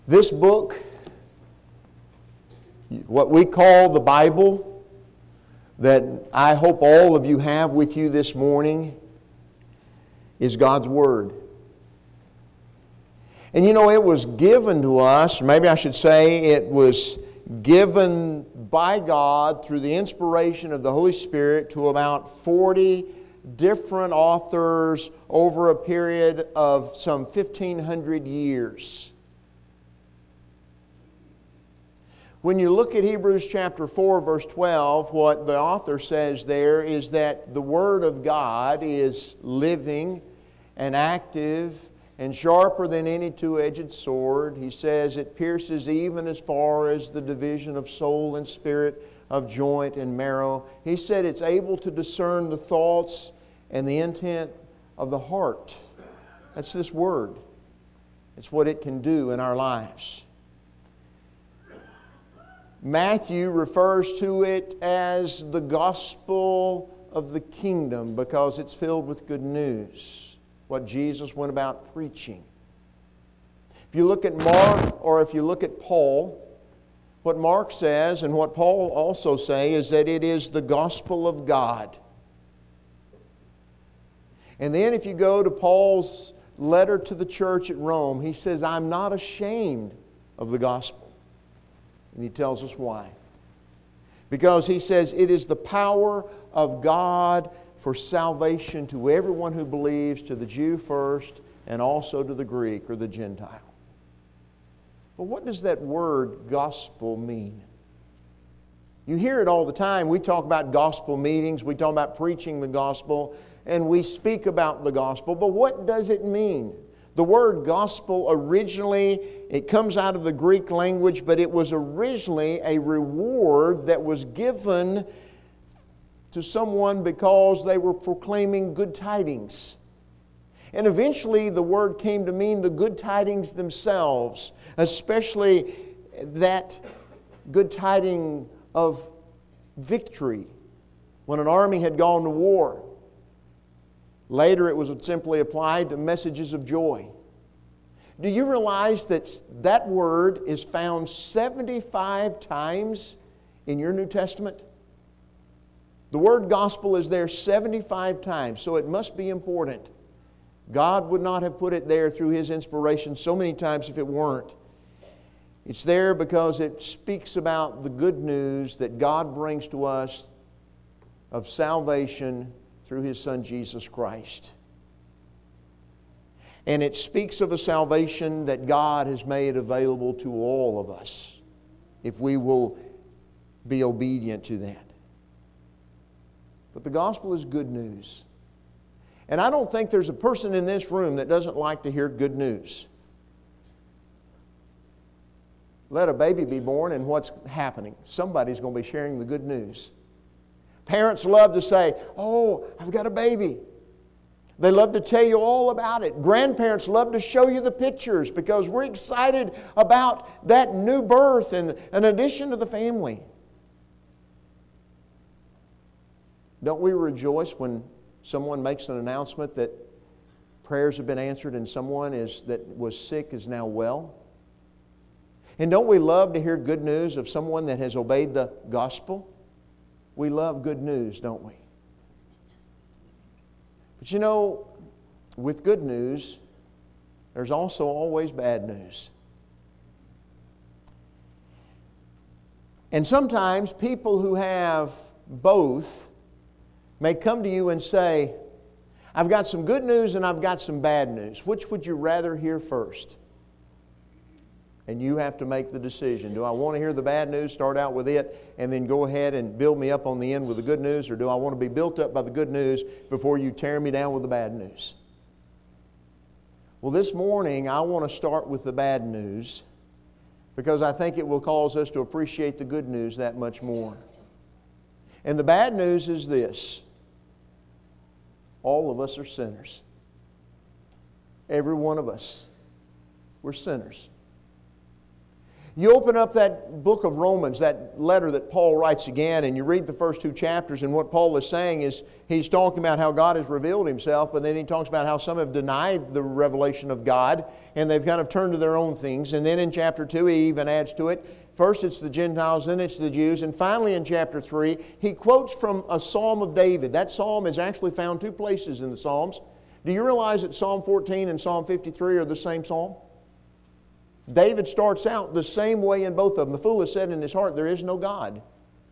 This book, what we call the Bible, that I hope all of you have with you this morning, is God's Word. And you know, it was given to us, maybe I should say it was given by God through the inspiration of the Holy Spirit to about 40 different authors over a period of some 1,500 years. When you look at Hebrews chapter 4, verse 12, what the author says there is that the Word of God is living and active and sharper than any two-edged sword. He says it pierces even as far as the division of soul and spirit, of joint and marrow. He said it's able to discern the thoughts and the intent of the heart. That's this Word. It's what it can do in our lives. Matthew refers to it as the gospel of the kingdom because it's filled with good news, what Jesus went about preaching. If you look at Mark or if you look at Paul, what Mark says and what Paul also say is that it is the gospel of God. And then if you go to Paul's letter to the church at Rome, he says, I'm not ashamed of the gospel. And he tells us why. Because he says it is the power of God for salvation to everyone who believes, to the Jew first and also to the Greek or the Gentile. But what does that word gospel mean? You hear it all the time. We talk about gospel meetings, we talk about preaching the gospel, and we speak about the gospel. But what does it mean? The word gospel originally, it comes out of the Greek language, but it was originally a reward that was given to someone because they were proclaiming good tidings. And eventually the word came to mean the good tidings themselves, especially that good tiding of victory when an army had gone to war. Later it was simply applied to messages of joy. Do you realize that that word is found 75 times in your New Testament? The word gospel is there 75 times, so it must be important. God would not have put it there through His inspiration so many times if it weren't. It's there because it speaks about the good news that God brings to us of salvation through His Son Jesus Christ. And it speaks of a salvation that God has made available to all of us if we will be obedient to that. But the gospel is good news. And I don't think there's a person in this room that doesn't like to hear good news. Let a baby be born and what's happening? Somebody's going to be sharing the good news. Parents love to say, oh, I've got a baby. They love to tell you all about it. Grandparents love to show you the pictures because we're excited about that new birth and an addition to the family. Don't we rejoice when someone makes an announcement that prayers have been answered and someone that was sick is now well? And don't we love to hear good news of someone that has obeyed the gospel? We love good news, don't we? But you know, with good news, there's also always bad news. And sometimes people who have both may come to you and say, I've got some good news and I've got some bad news. Which would you rather hear first? And you have to make the decision. Do I want to hear the bad news, start out with it, and then go ahead and build me up on the end with the good news? Or do I want to be built up by the good news before you tear me down with the bad news? Well, this morning I want to start with the bad news because I think it will cause us to appreciate the good news that much more. And the bad news is this. All of us are sinners. Every one of us. We're sinners. You open up that book of Romans, that letter that Paul writes again, and you read the first 2 chapters, and what Paul is saying is he's talking about how God has revealed Himself, but then he talks about how some have denied the revelation of God, and they've kind of turned to their own things. And then in chapter 2, he even adds to it, first it's the Gentiles, then it's the Jews, and finally in chapter 3, he quotes from a Psalm of David. That psalm is actually found 2 places in the Psalms. Do you realize that Psalm 14 and Psalm 53 are the same psalm? David starts out the same way in both of them. The fool has said in his heart, there is no God.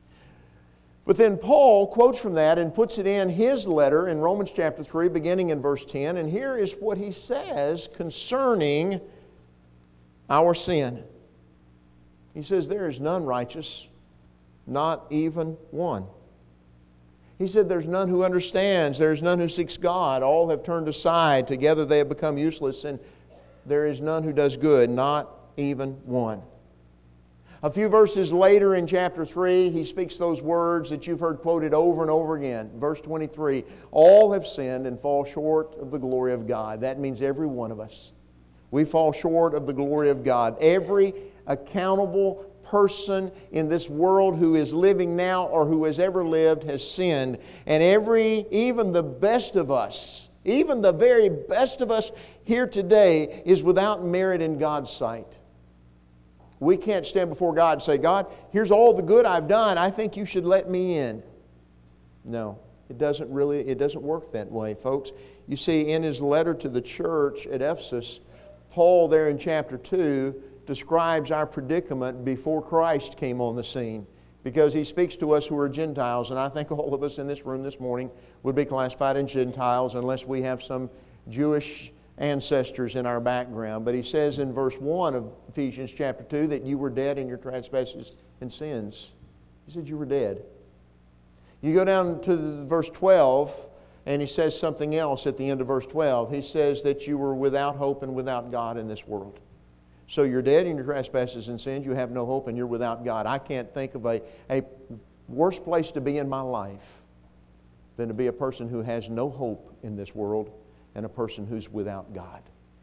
But then Paul quotes from that and puts it in his letter in Romans chapter 3, beginning in verse 10. And here is what he says concerning our sin. He says, there is none righteous, not even one. He said, there's none who understands, there's none who seeks God. All have turned aside, together they have become useless, and there is none who does good, not even one. A few verses later in chapter 3, he speaks those words that you've heard quoted over and over again. Verse 23, all have sinned and fall short of the glory of God. That means every one of us. We fall short of the glory of God. Every accountable person in this world who is living now or who has ever lived has sinned. And even the best of us, even the very best of us here today is without merit in God's sight. We can't stand before God and say, God, here's all the good I've done. I think you should let me in. No, it doesn't work that way, folks. You see, in his letter to the church at Ephesus, Paul there in chapter 2 describes our predicament before Christ came on the scene. Because he speaks to us who are Gentiles, and I think all of us in this room this morning would be classified as Gentiles unless we have some Jewish ancestors in our background. But he says in verse 1 of Ephesians chapter 2 that you were dead in your trespasses and sins. He said you were dead. You go down to verse 12, and he says something else at the end of verse 12. He says that you were without hope and without God in this world. So you're dead in your trespasses and sins, you have no hope, and you're without God. I can't think of a worse place to be in my life than to be a person who has no hope in this world and a person who's without God.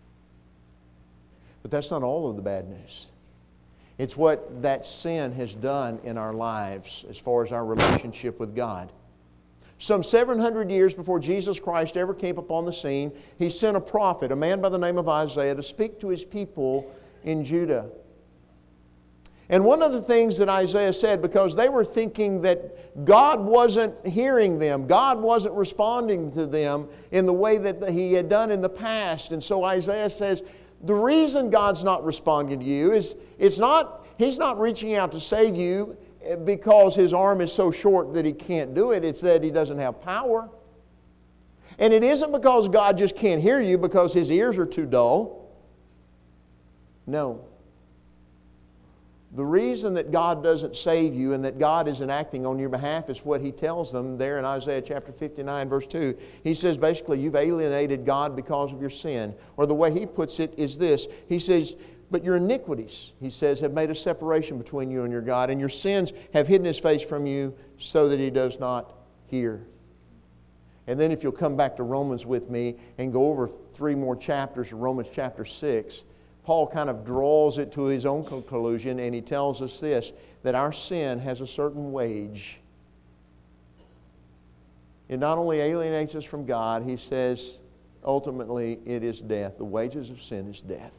But that's not all of the bad news. It's what that sin has done in our lives as far as our relationship with God. Some 700 years before Jesus Christ ever came upon the scene, He sent a prophet, a man by the name of Isaiah, to speak to His people in Judah. And one of the things that Isaiah said, because they were thinking that God wasn't hearing them, God wasn't responding to them in the way that He had done in the past. And so Isaiah says, the reason God's not responding to you is He's not reaching out to save you because His arm is so short that He can't do it. It's that He doesn't have power. And it isn't because God just can't hear you because His ears are too dull. No. The reason that God doesn't save you and that God isn't acting on your behalf is what He tells them there in Isaiah chapter 59 verse 2. He says basically you've alienated God because of your sin. Or the way He puts it is this. He says, but your iniquities, He says, have made a separation between you and your God, and your sins have hidden His face from you so that He does not hear. And then if you'll come back to Romans with me and go over 3 more chapters of Romans chapter 6, Paul kind of draws it to his own conclusion, and he tells us this, that our sin has a certain wage. It not only alienates us from God, he says, ultimately it is death. The wages of sin is death.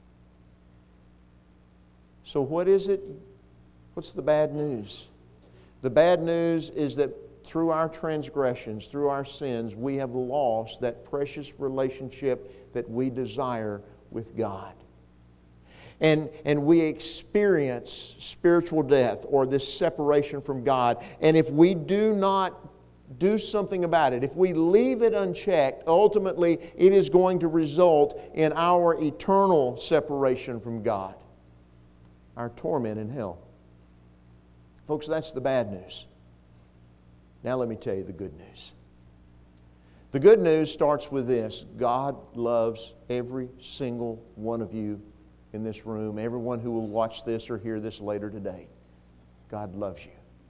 So what is it? What's the bad news? The bad news is that through our transgressions, through our sins, we have lost that precious relationship that we desire with God. And we experience spiritual death or this separation from God. And if we do not do something about it, if we leave it unchecked, ultimately it is going to result in our eternal separation from God, our torment in hell. Folks, that's the bad news. Now let me tell you the good news. The good news starts with this. God loves every single one of you in this room, everyone who will watch this or hear this later today. God loves you.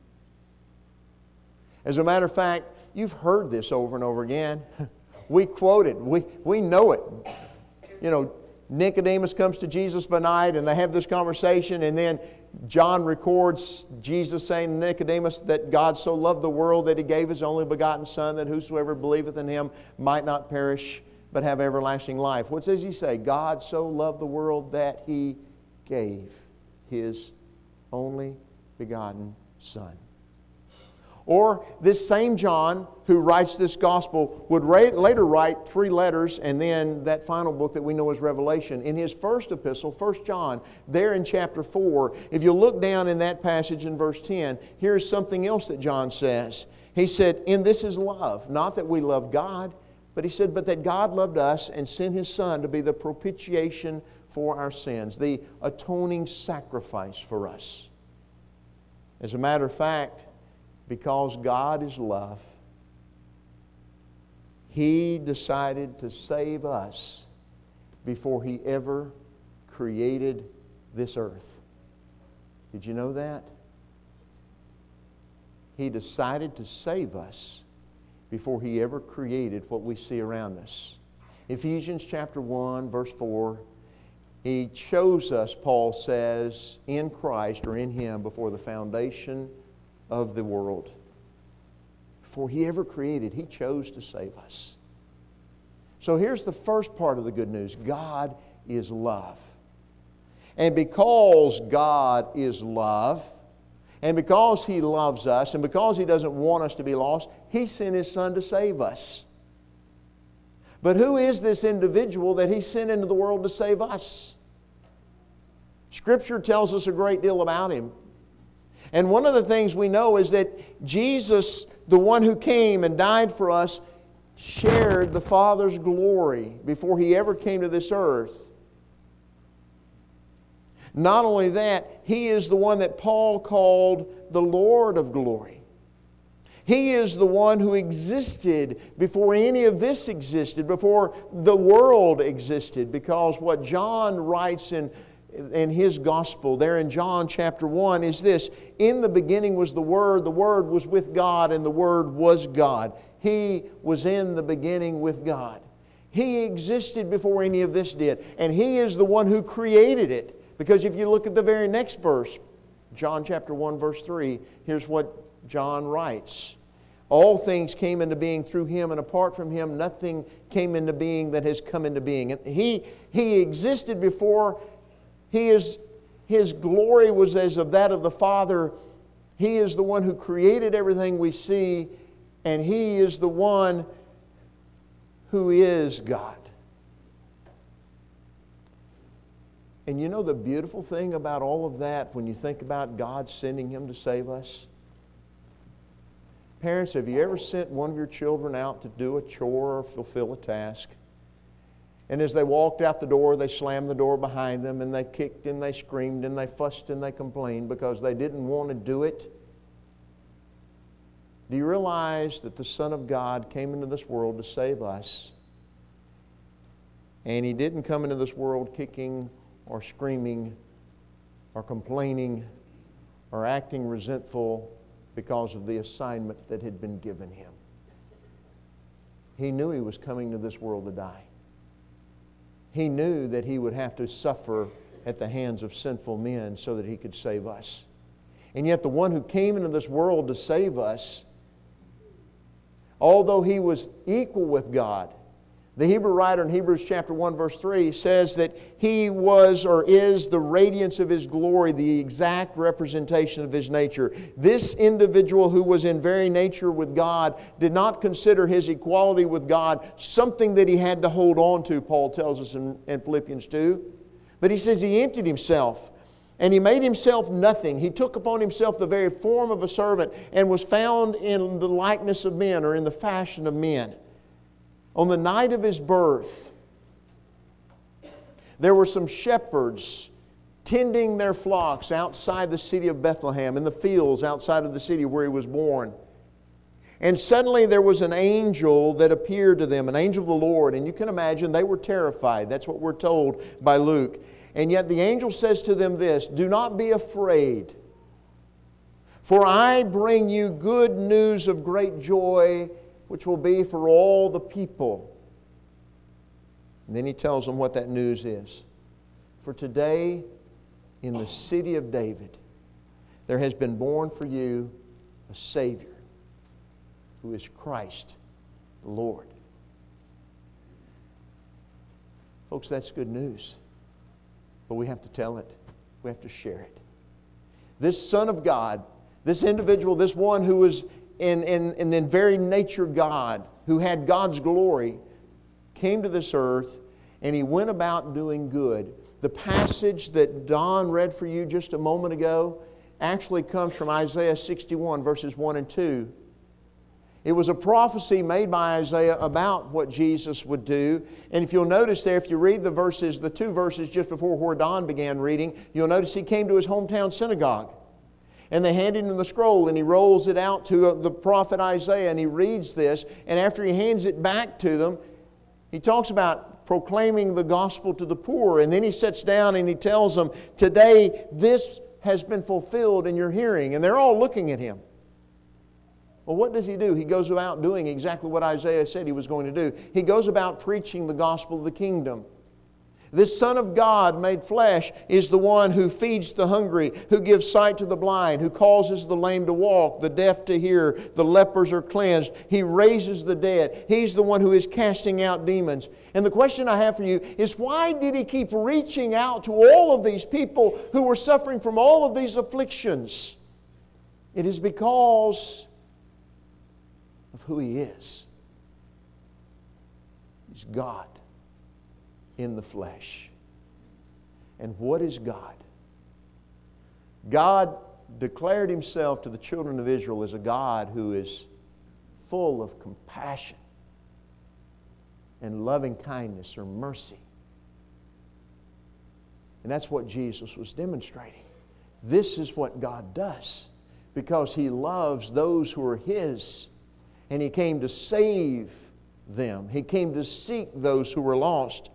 As a matter of fact, you've heard this over and over again. We quote it. We know it. You know, Nicodemus comes to Jesus by night and they have this conversation, and then John records Jesus saying to Nicodemus that God so loved the world that He gave His only begotten Son, that whosoever believeth in Him might not perish but have everlasting life. What does He say? God so loved the world that He gave His only begotten Son. Or this same John who writes this gospel would later write 3 letters and then that final book that we know as Revelation. In his first epistle, 1 John, there in chapter 4, if you look down in that passage in verse 10, here's something else that John says. He said, "In this is love, not that we love God, but," he said, "but that God loved us and sent His Son to be the propitiation for our sins," the atoning sacrifice for us. As a matter of fact, because God is love, He decided to save us before He ever created this earth. Did you know that? He decided to save us before He ever created what we see around us. Ephesians chapter 1, verse 4, He chose us, Paul says, in Christ or in Him before the foundation of the world. Before He ever created, He chose to save us. So here's the first part of the good news. God is love. And because God is love, and because He loves us, and because He doesn't want us to be lost, He sent His Son to save us. But who is this individual that He sent into the world to save us? Scripture tells us a great deal about Him. And one of the things we know is that Jesus, the one who came and died for us, shared the Father's glory before He ever came to this earth. Not only that, He is the one that Paul called the Lord of glory. He is the one who existed before any of this existed, before the world existed, because what John writes in his gospel, there in John chapter 1, is this: "In the beginning was the Word was with God, and the Word was God." He was in the beginning with God. He existed before any of this did, and He is the one who created it. Because if you look at the very next verse, John chapter 1, verse 3, here's what John writes: "All things came into being through Him, and apart from Him nothing came into being that has come into being." And He existed before. His glory was as of that of the Father. He is the one who created everything we see, and He is the one who is God. And you know the beautiful thing about all of that, when you think about God sending Him to save us? Parents, have you ever sent one of your children out to do a chore or fulfill a task? And as they walked out the door, they slammed the door behind them, and they kicked and they screamed and they fussed and they complained because they didn't want to do it? Do you realize that the Son of God came into this world to save us? And He didn't come into this world kicking or screaming or complaining or acting resentful because of the assignment that had been given Him. He knew He was coming to this world to die. He knew that He would have to suffer at the hands of sinful men so that He could save us. And yet the one who came into this world to save us, although He was equal with God, the Hebrew writer in Hebrews chapter 1 verse 3 says that He was or is the radiance of His glory, the exact representation of His nature. This individual who was in very nature with God did not consider His equality with God something that He had to hold on to, Paul tells us in Philippians 2. But he says He emptied Himself and He made Himself nothing. He took upon Himself the very form of a servant and was found in the likeness of men, or in the fashion of men. On the night of His birth, there were some shepherds tending their flocks outside the city of Bethlehem, in the fields outside of the city where He was born. And suddenly there was an angel that appeared to them, an angel of the Lord. And you can imagine they were terrified. That's what we're told by Luke. And yet the angel says to them this: "Do not be afraid, for I bring you good news of great joy, which will be for all the people. And then he tells them what that news is. For today, in the city of David, there has been born for you a Savior, who is Christ the Lord. Folks, that's good news. But we have to tell it. We have to share it. This Son of God, this individual, this one who was in very nature God, who had God's glory, came to this earth and He went about doing good. The passage that Don read for you just a moment ago actually comes from Isaiah 61, verses 1 and 2. It was a prophecy made by Isaiah about what Jesus would do. And if you'll notice there, if you read the 2 verses just before where Don began reading, you'll notice he came to his hometown synagogue. And they handed him the scroll, and he rolls it out to the prophet Isaiah, and he reads this. And after he hands it back to them, he talks about proclaiming the gospel to the poor. And then he sits down and he tells them, today this has been fulfilled in your hearing. And they're all looking at him. Well, what does he do? He goes about doing exactly what Isaiah said he was going to do. He goes about preaching the gospel of the kingdom. This Son of God made flesh is the one who feeds the hungry, who gives sight to the blind, who causes the lame to walk, the deaf to hear, the lepers are cleansed. He raises the dead. He's the one who is casting out demons. And the question I have for you is, why did He keep reaching out to all of these people who were suffering from all of these afflictions? It is because of who He is. He's God in the flesh. And what is God? God declared Himself to the children of Israel as a God who is full of compassion and loving kindness or mercy. And that's what Jesus was demonstrating. This is what God does because He loves those who are His. And He came to save them. He came to seek those who were lost.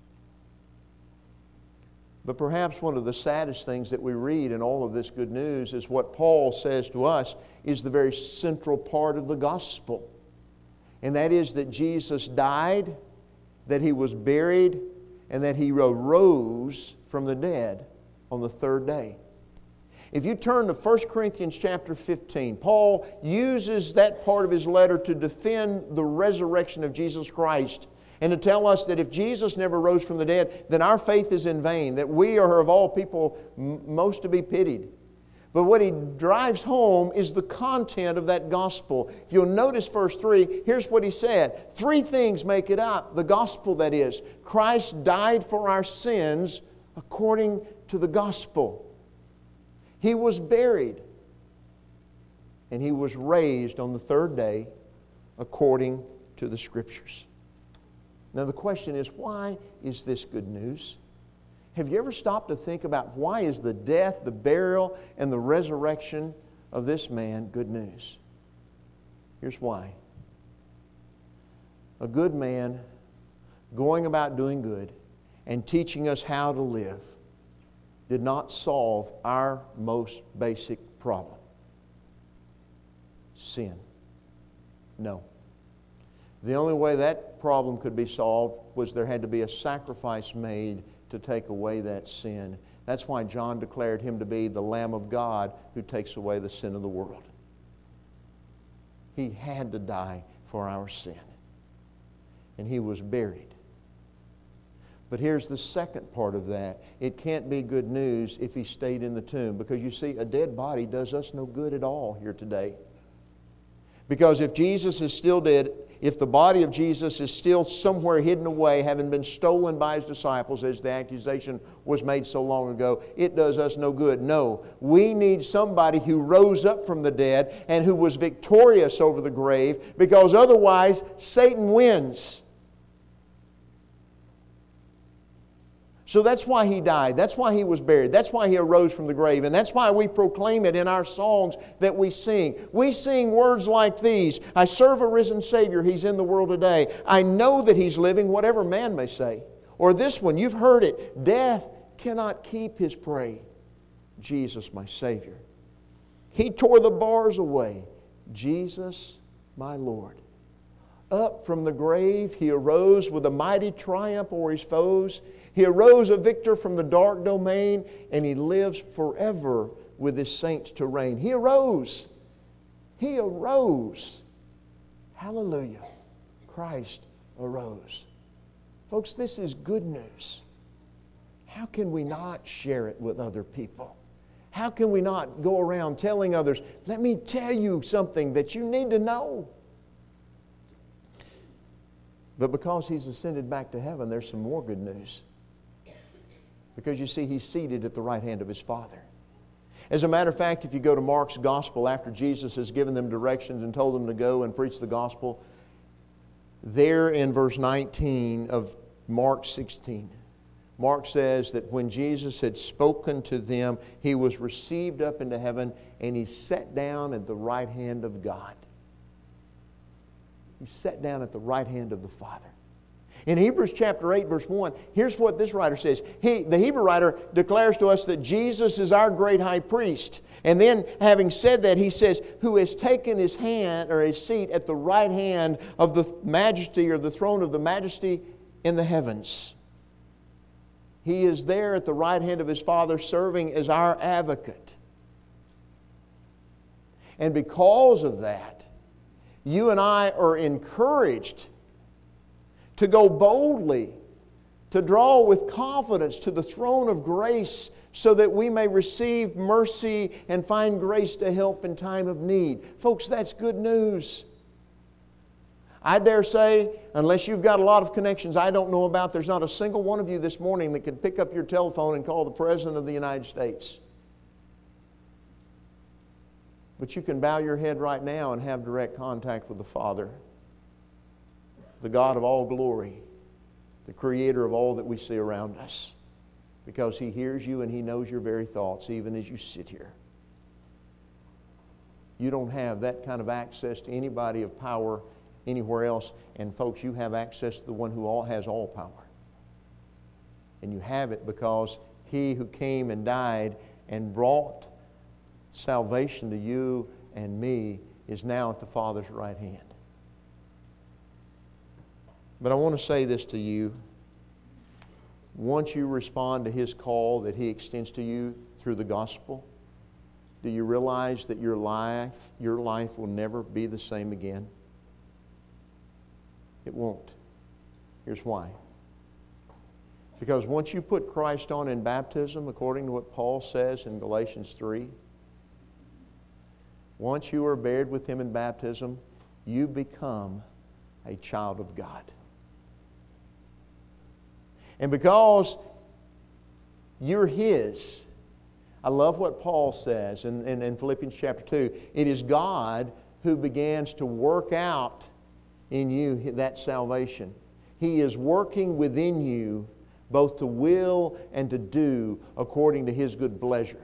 But perhaps one of the saddest things that we read in all of this good news is what Paul says to us is the very central part of the gospel. And that is that Jesus died, that He was buried, and that He arose from the dead on the third day. If you turn to 1 Corinthians chapter 15, Paul uses that part of his letter to defend the resurrection of Jesus Christ and to tell us that if Jesus never rose from the dead, then our faith is in vain, that we are of all people most to be pitied. But what he drives home is the content of that gospel. If you'll notice verse 3, here's what he said. 3 things make it up, the gospel that is. Christ died for our sins according to the gospel. He was buried, and He was raised on the third day according to the Scriptures. Now the question is, why is this good news? Have you ever stopped to think about why is the death, the burial, and the resurrection of this man good news? Here's why. A good man going about doing good and teaching us how to live did not solve our most basic problem. Sin. No. The only way that problem could be solved was there had to be a sacrifice made to take away that sin. That's why John declared Him to be the Lamb of God who takes away the sin of the world. He had to die for our sin. And He was buried. But here's the second part of that. It can't be good news if He stayed in the tomb. Because you see, a dead body does us no good at all here today. Because if Jesus is still dead, if the body of Jesus is still somewhere hidden away, having been stolen by His disciples, as the accusation was made so long ago, it does us no good. No, we need somebody who rose up from the dead and who was victorious over the grave, because otherwise Satan wins. So that's why He died. That's why He was buried. That's why He arose from the grave. And that's why we proclaim it in our songs that we sing. We sing words like these. I serve a risen Savior. He's in the world today. I know that He's living, whatever man may say. Or this one, you've heard it. Death cannot keep His prey. Jesus, my Savior. He tore the bars away. Jesus, my Lord. up from the grave. He arose with a mighty triumph over His foes. He arose a victor from the dark domain, and He lives forever with His saints to reign. He arose. He arose. Hallelujah. Christ arose. Folks, this is good news. How can we not share it with other people? How can we not go around telling others, let me tell you something that you need to know? But because He's ascended back to heaven, there's some more good news. Because you see, He's seated at the right hand of His Father. As a matter of fact, if you go to Mark's Gospel, after Jesus has given them directions and told them to go and preach the Gospel, there in verse 19 of Mark 16, Mark says that when Jesus had spoken to them, He was received up into heaven and He sat down at the right hand of God. He sat down at the right hand of the Father. In Hebrews chapter 8, verse 1, here's what this writer says. The Hebrew writer declares to us that Jesus is our great high priest. And then, having said that, he says, who has taken His hand or His seat at the right hand of the majesty or the throne of the majesty in the heavens. He is there at the right hand of His Father serving as our advocate. And because of that, you and I are encouraged to go boldly, to draw with confidence to the throne of grace so that we may receive mercy and find grace to help in time of need. Folks, that's good news. I dare say, unless you've got a lot of connections I don't know about, there's not a single one of you this morning that could pick up your telephone and call the President of the United States. But you can bow your head right now and have direct contact with the Father, the God of all glory, the Creator of all that we see around us, because He hears you and He knows your very thoughts even as you sit here. You don't have that kind of access to anybody of power anywhere else. And folks, you have access to the one who has all power. And you have it because He who came and died and brought salvation to you and me is now at the Father's right hand. But I want to say this to you. Once you respond to His call that He extends to you through the gospel, do you realize that your life will never be the same again? It won't. Here's why. Because once you put Christ on in baptism, according to what Paul says in Galatians 3, once you are buried with Him in baptism, you become a child of God. And because you're His, I love what Paul says in Philippians chapter 2. It is God who begins to work out in you that salvation. He is working within you both to will and to do according to His good pleasure.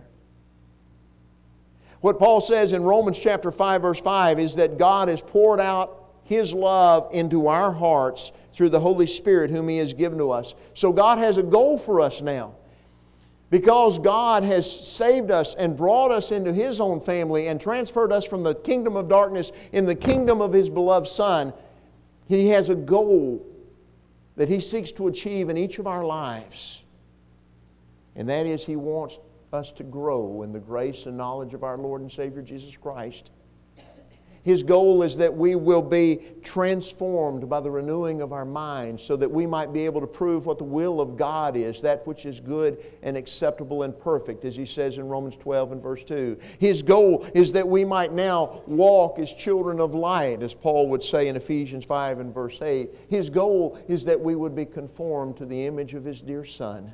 What Paul says in Romans chapter 5, verse 5 is that God has poured out His love into our hearts through the Holy Spirit whom He has given to us. So God has a goal for us now. Because God has saved us and brought us into His own family and transferred us from the kingdom of darkness in the kingdom of His beloved Son, He has a goal that He seeks to achieve in each of our lives. And that is He wants us to grow in the grace and knowledge of our Lord and Savior Jesus Christ. His goal is that we will be transformed by the renewing of our minds so that we might be able to prove what the will of God is, that which is good and acceptable and perfect, as He says in Romans 12 and verse 2. His goal is that we might now walk as children of light, as Paul would say in Ephesians 5 and verse 8. His goal is that we would be conformed to the image of His dear Son.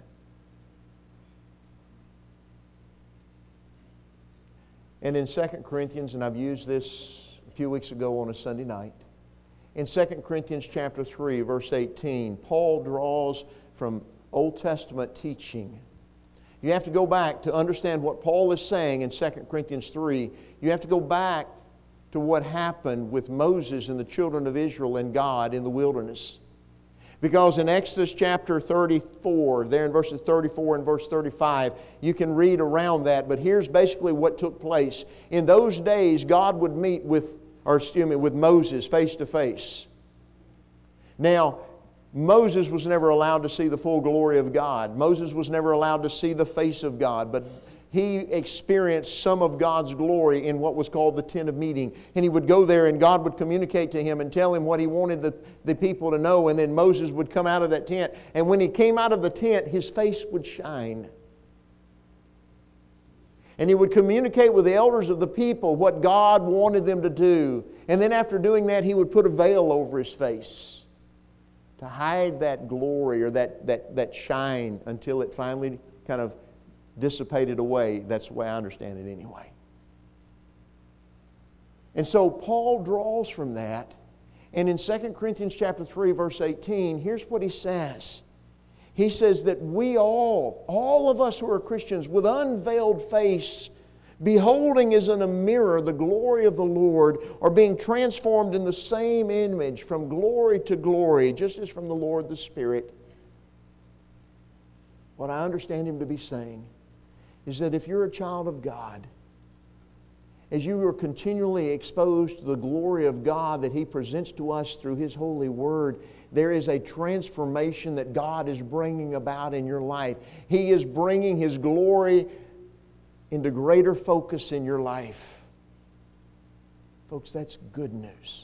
And in 2 Corinthians, and I've used this a few weeks ago on a Sunday night, in 2 Corinthians chapter 3, verse 18, Paul draws from Old Testament teaching. You have to go back to understand what Paul is saying in 2 Corinthians 3. You have to go back to what happened with Moses and the children of Israel and God in the wilderness. Because in Exodus chapter 34, there in verses 34 and verse 35, you can read around that, but here's basically what took place. In those days, God would meet with Moses face to face. Now, Moses was never allowed to see the full glory of God. Moses was never allowed to see the face of God, but he experienced some of God's glory in what was called the tent of meeting. And he would go there and God would communicate to him and tell him what he wanted the people to know. And then Moses would come out of that tent. And when he came out of the tent, his face would shine. And he would communicate with the elders of the people what God wanted them to do. And then after doing that, he would put a veil over his face to hide that glory or that shine until it finally kind of dissipated away. That's the way I understand it anyway. And so Paul draws from that. And in 2 Corinthians chapter 3, verse 18, here's what he says. He says that we all of us who are Christians, with unveiled face, beholding as in a mirror the glory of the Lord, are being transformed in the same image from glory to glory, just as from the Lord the Spirit. What I understand him to be saying is that if you're a child of God, as you are continually exposed to the glory of God that He presents to us through His holy Word, there is a transformation that God is bringing about in your life. He is bringing His glory into greater focus in your life. Folks, that's good news.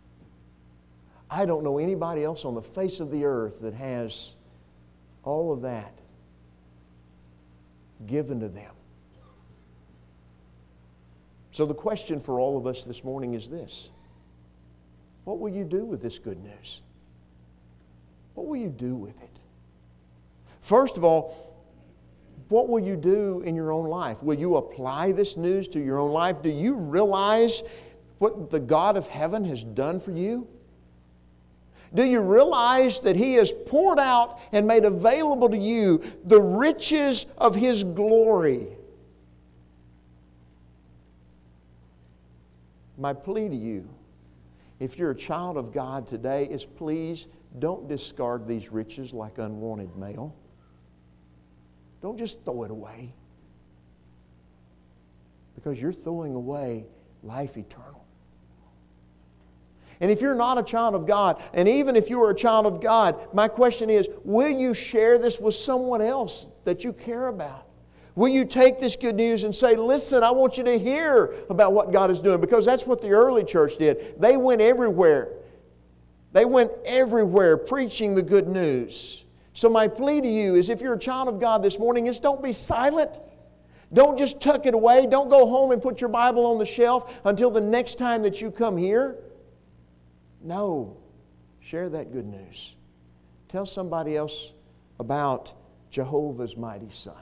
I don't know anybody else on the face of the earth that has all of that given to them. So the question for all of us this morning is this: what will you do with this good news? What will you do with it? First of all, what will you do in your own life? Will you apply this news to your own life? Do you realize what the God of heaven has done for you? Do you realize that He has poured out and made available to you the riches of His glory? My plea to you, if you're a child of God today, is please don't discard these riches like unwanted mail. Don't just throw it away, because you're throwing away life eternal. And if you're not a child of God, and even if you are a child of God, my question is, will you share this with someone else that you care about? Will you take this good news and say, listen, I want you to hear about what God is doing? Because that's what the early church did. They went everywhere. They went everywhere preaching the good news. So my plea to you is, if you're a child of God this morning, is don't be silent. Don't just tuck it away. Don't go home and put your Bible on the shelf until the next time that you come here. No. Share that good news. Tell somebody else about Jehovah's mighty Son.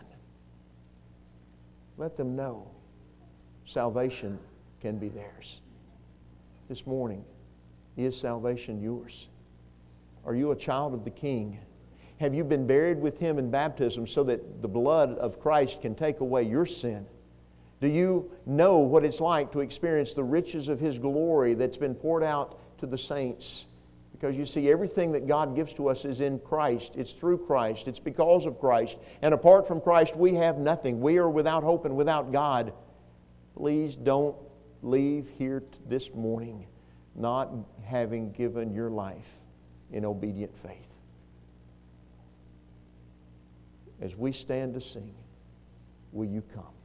Let them know salvation can be theirs. This morning, is salvation yours? Are you a child of the King? Have you been buried with Him in baptism so that the blood of Christ can take away your sin? Do you know what it's like to experience the riches of His glory that's been poured out to the saints? Because you see, everything that God gives to us is in Christ. It's through Christ. It's because of Christ. And apart from Christ, we have nothing. We are without hope and without God. Please don't leave here this morning not having given your life in obedient faith. As we stand to sing, will you come?